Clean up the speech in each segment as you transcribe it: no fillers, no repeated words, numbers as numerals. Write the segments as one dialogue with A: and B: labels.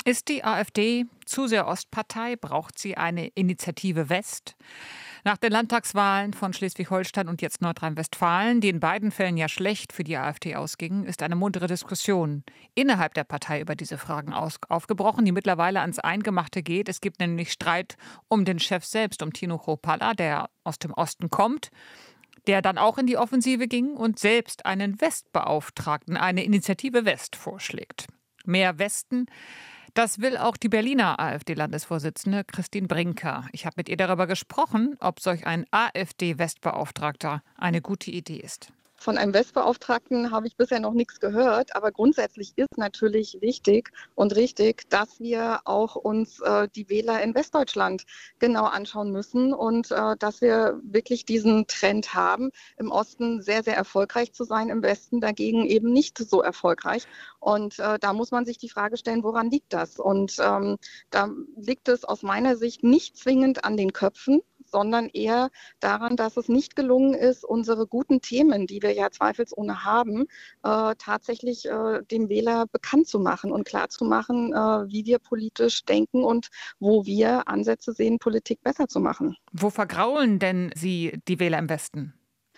A: Ist die AfD zu sehr Ostpartei? Braucht sie eine Initiative West? Nach den Landtagswahlen von Schleswig-Holstein und jetzt Nordrhein-Westfalen, die in beiden Fällen ja schlecht für die AfD ausgingen, ist eine muntere Diskussion innerhalb der Partei über diese Fragen aufgebrochen, die mittlerweile ans Eingemachte geht. Es gibt nämlich Streit um den Chef selbst, um Tino Kruppalla, der aus dem Osten kommt, der dann auch in die Offensive ging und selbst einen Westbeauftragten, eine Initiative West vorschlägt. Mehr Westen, das will auch die Berliner AfD-Landesvorsitzende Christine Brinker. Ich habe mit ihr darüber gesprochen, ob solch ein AfD-Westbeauftragter eine gute Idee ist.
B: Von einem Westbeauftragten habe ich bisher noch nichts gehört, aber grundsätzlich ist natürlich wichtig und richtig, dass wir auch uns die Wähler in Westdeutschland genau anschauen müssen und dass wir wirklich diesen Trend haben, im Osten sehr, sehr erfolgreich zu sein, im Westen dagegen eben nicht so erfolgreich. Und da muss man sich die Frage stellen, woran liegt das? Und da liegt es aus meiner Sicht nicht zwingend an den Köpfen, sondern eher daran, dass es nicht gelungen ist, unsere guten Themen, die wir ja zweifelsohne haben, tatsächlich dem Wähler bekannt zu machen und klar zu machen, wie wir politisch denken und wo wir Ansätze sehen, Politik besser zu machen.
A: Wo vergraulen denn Sie die Wähler im Westen?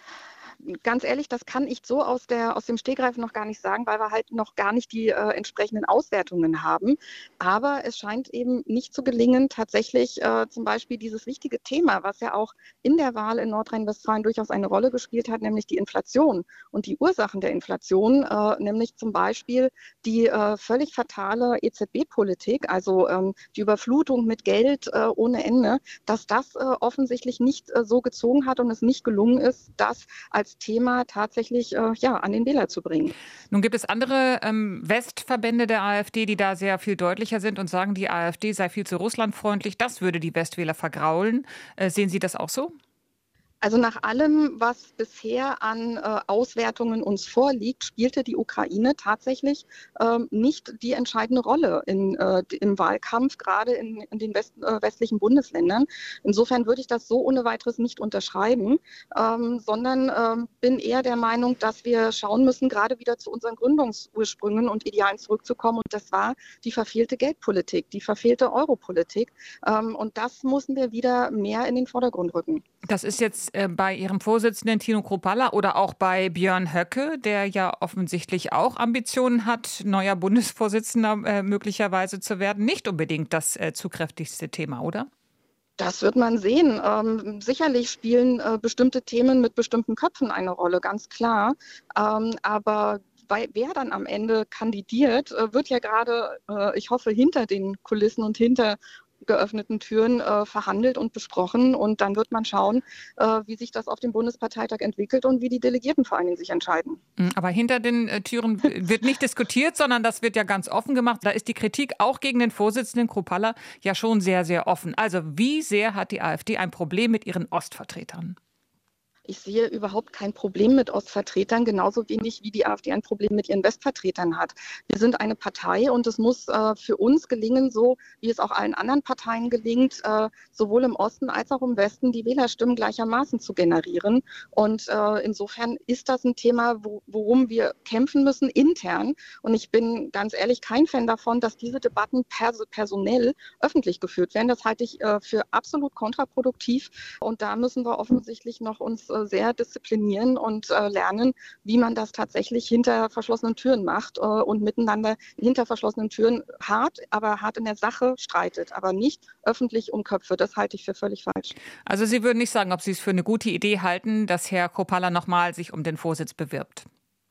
B: Ganz ehrlich, das kann ich so aus dem Stegreif noch gar nicht sagen, weil wir halt noch gar nicht die entsprechenden Auswertungen haben. Aber es scheint eben nicht zu gelingen, tatsächlich zum Beispiel dieses wichtige Thema, was ja auch in der Wahl in Nordrhein-Westfalen durchaus eine Rolle gespielt hat, nämlich die Inflation und die Ursachen der Inflation, nämlich zum Beispiel die völlig fatale EZB-Politik, also die Überflutung mit Geld ohne Ende, dass das offensichtlich nicht so gezogen hat und es nicht gelungen ist, das als Thema tatsächlich an den Wähler zu bringen.
A: Nun gibt es andere Westverbände der AfD, die da sehr viel deutlicher sind und sagen, die AfD sei viel zu russlandfreundlich. Das würde die Westwähler vergraulen. Sehen Sie das auch so?
B: Also nach allem, was bisher an Auswertungen uns vorliegt, spielte die Ukraine tatsächlich nicht die entscheidende Rolle im Wahlkampf, gerade in den westlichen Bundesländern. Insofern würde ich das so ohne weiteres nicht unterschreiben, sondern bin eher der Meinung, dass wir schauen müssen, gerade wieder zu unseren Gründungsursprüngen und Idealen zurückzukommen. Und das war die verfehlte Geldpolitik, die verfehlte Europolitik. Und das müssen wir wieder mehr in den Vordergrund rücken.
A: Das ist jetzt bei Ihrem Vorsitzenden Tino Kruppalla oder auch bei Björn Höcke, der ja offensichtlich auch Ambitionen hat, neuer Bundesvorsitzender möglicherweise zu werden, nicht unbedingt das zugkräftigste Thema, oder?
B: Das wird man sehen. Sicherlich spielen bestimmte Themen mit bestimmten Köpfen eine Rolle, ganz klar. Aber wer dann am Ende kandidiert, wird ja gerade, ich hoffe, hinter den Kulissen und hinter geöffneten Türen verhandelt und besprochen. Und dann wird man schauen, wie sich das auf dem Bundesparteitag entwickelt und wie die Delegierten vor allen Dingen sich entscheiden.
A: Aber hinter den Türen wird nicht diskutiert, sondern das wird ja ganz offen gemacht. Da ist die Kritik auch gegen den Vorsitzenden Kruppalla ja schon sehr, sehr offen. Also wie sehr hat die AfD ein Problem mit ihren Ostvertretern?
B: Ich sehe überhaupt kein Problem mit Ostvertretern, genauso wenig wie die AfD ein Problem mit ihren Westvertretern hat. Wir sind eine Partei und es muss für uns gelingen, so wie es auch allen anderen Parteien gelingt, sowohl im Osten als auch im Westen die Wählerstimmen gleichermaßen zu generieren. Und insofern ist das ein Thema, worum wir kämpfen müssen intern. Und ich bin ganz ehrlich kein Fan davon, dass diese Debatten personell öffentlich geführt werden. Das halte ich für absolut kontraproduktiv. Und da müssen wir offensichtlich noch uns sehr disziplinieren und lernen, wie man das tatsächlich hinter verschlossenen Türen macht und miteinander hinter verschlossenen Türen hart in der Sache streitet, aber nicht öffentlich um Köpfe. Das halte ich für völlig falsch.
A: Also Sie würden nicht sagen, ob Sie es für eine gute Idee halten, dass Herr Kruppalla nochmal sich um den Vorsitz bewirbt?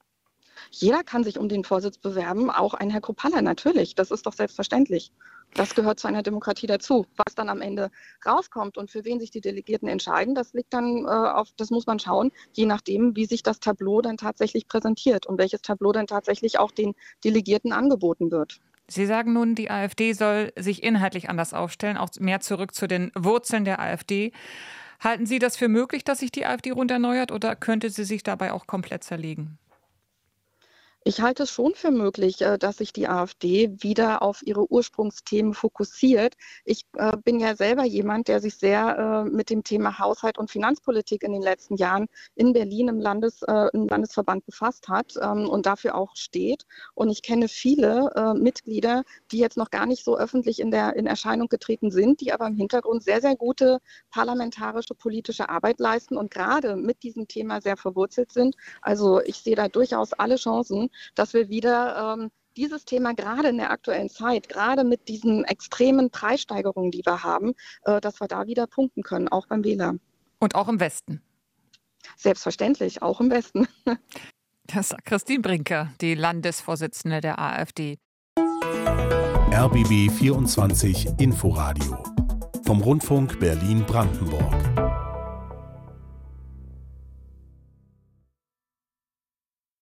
B: Jeder kann sich um den Vorsitz bewerben, auch ein Herr Kruppalla natürlich. Das ist doch selbstverständlich. Das gehört zu einer Demokratie dazu. Was dann am Ende rauskommt und für wen sich die Delegierten entscheiden, das liegt dann das muss man schauen, je nachdem, wie sich das Tableau dann tatsächlich präsentiert und welches Tableau dann tatsächlich auch den Delegierten angeboten wird.
A: Sie sagen nun, die AfD soll sich inhaltlich anders aufstellen, auch mehr zurück zu den Wurzeln der AfD. Halten Sie das für möglich, dass sich die AfD rund erneuert oder könnte sie sich dabei auch komplett zerlegen?
B: Ich halte es schon für möglich, dass sich die AfD wieder auf ihre Ursprungsthemen fokussiert. Ich bin ja selber jemand, der sich sehr mit dem Thema Haushalt und Finanzpolitik in den letzten Jahren in Berlin im Landesverband befasst hat und dafür auch steht. Und ich kenne viele Mitglieder, die jetzt noch gar nicht so öffentlich in Erscheinung getreten sind, die aber im Hintergrund sehr, sehr gute parlamentarische politische Arbeit leisten und gerade mit diesem Thema sehr verwurzelt sind. Also ich sehe da durchaus alle Chancen, dass wir wieder dieses Thema gerade in der aktuellen Zeit, gerade mit diesen extremen Preissteigerungen, die wir haben, dass wir da wieder punkten können, auch beim Wähler.
A: Und auch im Westen.
B: Selbstverständlich, auch im Westen.
A: Das sagt Christine Brinker, die Landesvorsitzende der AfD.
C: RBB 24 Inforadio vom Rundfunk Berlin-Brandenburg.